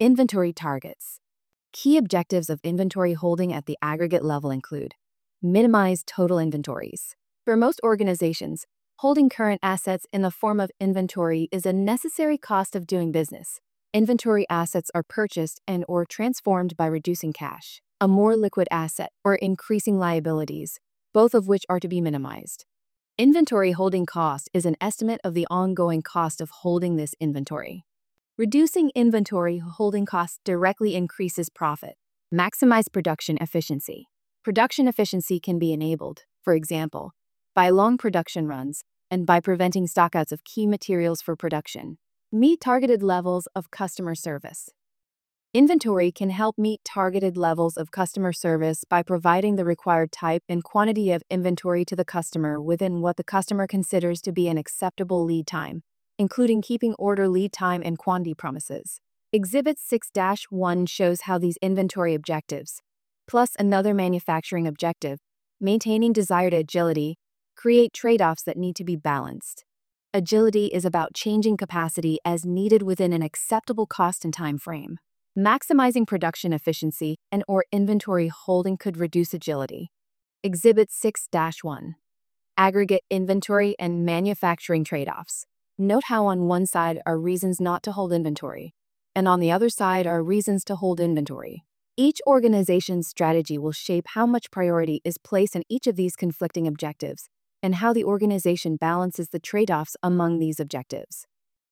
Inventory targets. Key objectives of inventory holding at the aggregate level include minimize total inventories. For most organizations, holding current assets in the form of inventory is a necessary cost of doing business. Inventory assets are purchased and/or transformed by reducing cash, a more liquid asset, or increasing liabilities, both of which are to be minimized. Inventory holding cost is an estimate of the ongoing cost of holding this inventory. Reducing inventory holding costs directly increases profit. Maximize production efficiency. Production efficiency can be enabled, for example, by long production runs and by preventing stockouts of key materials for production. Meet targeted levels of customer service. Inventory can help meet targeted levels of customer service by providing the required type and quantity of inventory to the customer within what the customer considers to be an acceptable lead time, including keeping order lead time and quantity promises. Exhibit 6-1 shows how these inventory objectives, plus another manufacturing objective, maintaining desired agility, create trade-offs that need to be balanced. Agility is about changing capacity as needed within an acceptable cost and time frame. Maximizing production efficiency and/or inventory holding could reduce agility. Exhibit 6-1. Aggregate inventory and manufacturing trade-offs. Note how on one side are reasons not to hold inventory, and on the other side are reasons to hold inventory. Each organization's strategy will shape how much priority is placed on each of these conflicting objectives, and how the organization balances the trade-offs among these objectives.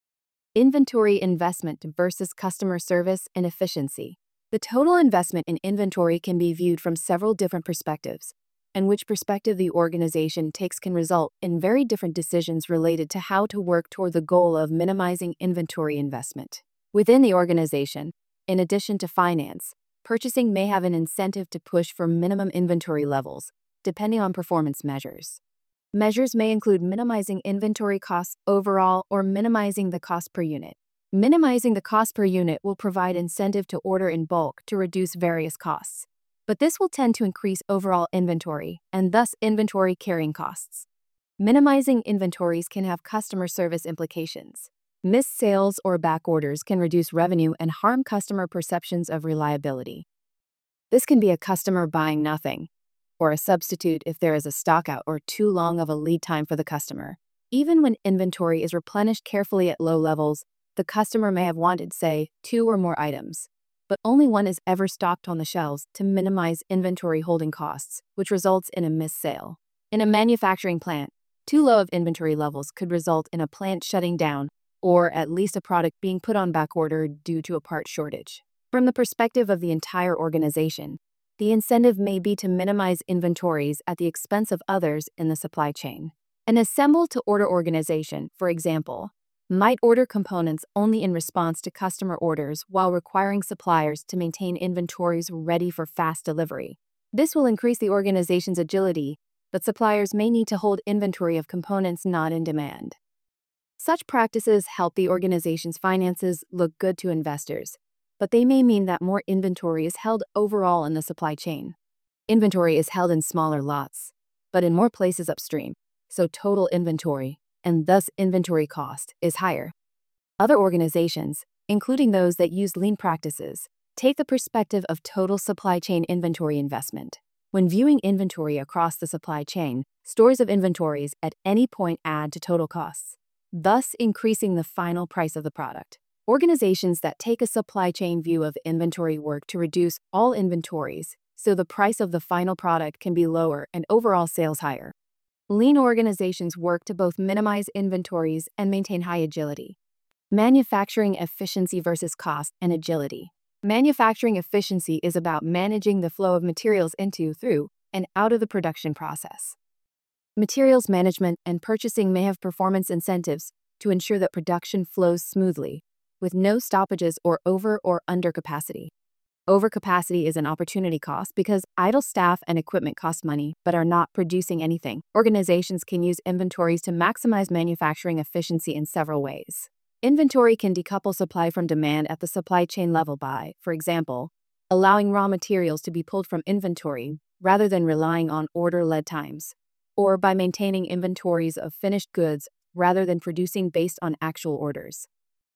Inventory investment versus customer service and efficiency. The total investment in inventory can be viewed from several different perspectives, and which perspective the organization takes can result in very different decisions related to how to work toward the goal of minimizing inventory investment. Within the organization, in addition to finance, purchasing may have an incentive to push for minimum inventory levels, depending on performance measures. Measures may include minimizing inventory costs overall or minimizing the cost per unit. Minimizing the cost per unit will provide incentive to order in bulk to reduce various costs, but this will tend to increase overall inventory and thus inventory carrying costs. Minimizing inventories can have customer service implications. Missed sales or back orders can reduce revenue and harm customer perceptions of reliability. This can be a customer buying nothing, or a substitute if there is a stockout or too long of a lead time for the customer. Even when inventory is replenished carefully at low levels, the customer may have wanted, say, 2 or more items, but only one is ever stocked on the shelves to minimize inventory holding costs, which results in a missed sale. In a manufacturing plant, too low of inventory levels could result in a plant shutting down, or at least a product being put on back order due to a part shortage. From the perspective of the entire organization, the incentive may be to minimize inventories at the expense of others in the supply chain. An assemble-to-order organization, for example, might order components only in response to customer orders while requiring suppliers to maintain inventories ready for fast delivery. This will increase the organization's agility, but suppliers may need to hold inventory of components not in demand. Such practices help the organization's finances look good to investors, but they may mean that more inventory is held overall in the supply chain. Inventory is held in smaller lots, but in more places upstream, so total inventory, and thus inventory cost, is higher. Other organizations, including those that use lean practices, take the perspective of total supply chain inventory investment. When viewing inventory across the supply chain, stores of inventories at any point add to total costs, thus increasing the final price of the product. Organizations that take a supply chain view of inventory work to reduce all inventories, so the price of the final product can be lower and overall sales higher. Lean organizations work to both minimize inventories and maintain high agility. Manufacturing efficiency versus cost and agility. Manufacturing efficiency is about managing the flow of materials into, through, and out of the production process. Materials management and purchasing may have performance incentives to ensure that production flows smoothly, with no stoppages or over or under capacity. Overcapacity is an opportunity cost because idle staff and equipment cost money but are not producing anything. Organizations can use inventories to maximize manufacturing efficiency in several ways. Inventory can decouple supply from demand at the supply chain level by, for example, allowing raw materials to be pulled from inventory rather than relying on order lead times, or by maintaining inventories of finished goods rather than producing based on actual orders.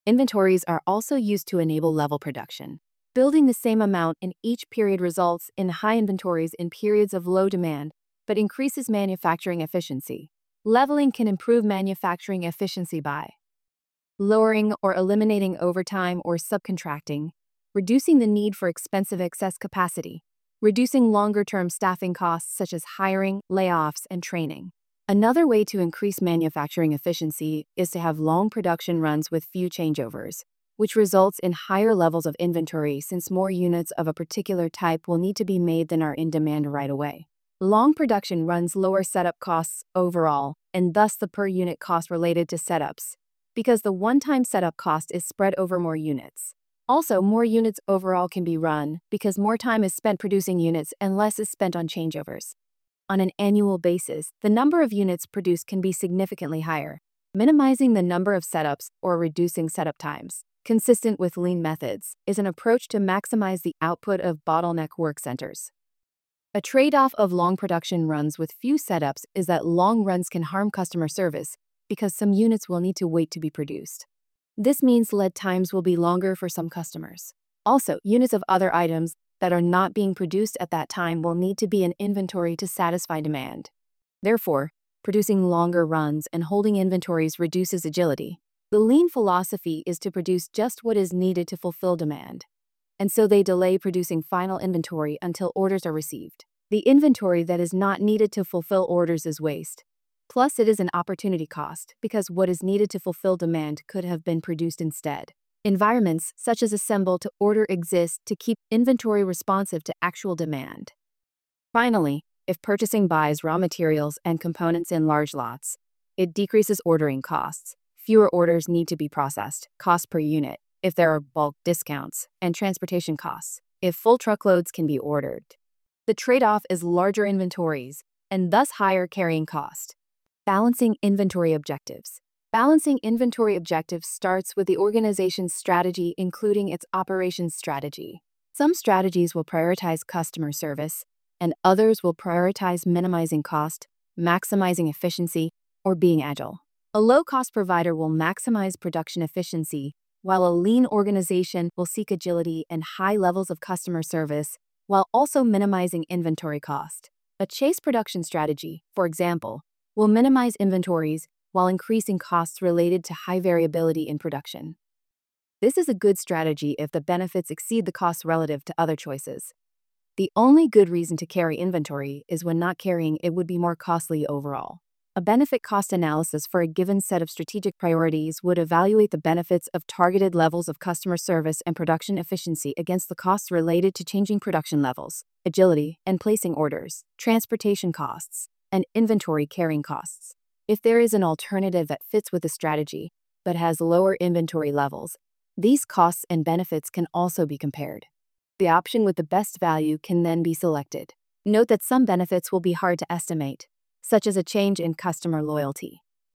Inventories are also used to enable level production. Building the same amount in each period results in high inventories in periods of low demand, but increases manufacturing efficiency. Leveling can improve manufacturing efficiency by lowering or eliminating overtime or subcontracting, reducing the need for expensive excess capacity, reducing longer-term staffing costs such as hiring, layoffs, and training. Another way to increase manufacturing efficiency is to have long production runs with few changeovers, which results in higher levels of inventory since more units of a particular type will need to be made than are in demand right away. Long production runs lower setup costs overall, and thus the per unit cost related to setups, because the one-time setup cost is spread over more units. Also, more units overall can be run because more time is spent producing units and less is spent on changeovers. On an annual basis, the number of units produced can be significantly higher, minimizing the number of setups or reducing setup times. Consistent with lean methods is an approach to maximize the output of bottleneck work centers. A trade-off of long production runs with few setups is that long runs can harm customer service because some units will need to wait to be produced. This means lead times will be longer for some customers. Also, units of other items that are not being produced at that time will need to be in inventory to satisfy demand. Therefore, producing longer runs and holding inventories reduces agility. The lean philosophy is to produce just what is needed to fulfill demand, and so they delay producing final inventory until orders are received. The inventory that is not needed to fulfill orders is waste. Plus, it is an opportunity cost because what is needed to fulfill demand could have been produced instead. Environments such as assemble to order exist to keep inventory responsive to actual demand. Finally, if purchasing buys raw materials and components in large lots, it decreases ordering costs. Fewer orders need to be processed, cost per unit, if there are bulk discounts, and transportation costs, if full truckloads can be ordered. The trade-off is larger inventories, and thus higher carrying cost. Balancing inventory objectives. Balancing inventory objectives starts with the organization's strategy, including its operations strategy. Some strategies will prioritize customer service, and others will prioritize minimizing cost, maximizing efficiency, or being agile. A low-cost provider will maximize production efficiency, while a lean organization will seek agility and high levels of customer service, while also minimizing inventory cost. A chase production strategy, for example, will minimize inventories while increasing costs related to high variability in production. This is a good strategy if the benefits exceed the costs relative to other choices. The only good reason to carry inventory is when not carrying it would be more costly overall. A benefit-cost analysis for a given set of strategic priorities would evaluate the benefits of targeted levels of customer service and production efficiency against the costs related to changing production levels, agility, and placing orders, transportation costs, and inventory carrying costs. If there is an alternative that fits with the strategy, but has lower inventory levels, these costs and benefits can also be compared. The option with the best value can then be selected. Note that some benefits will be hard to estimate, such as a change in customer loyalty.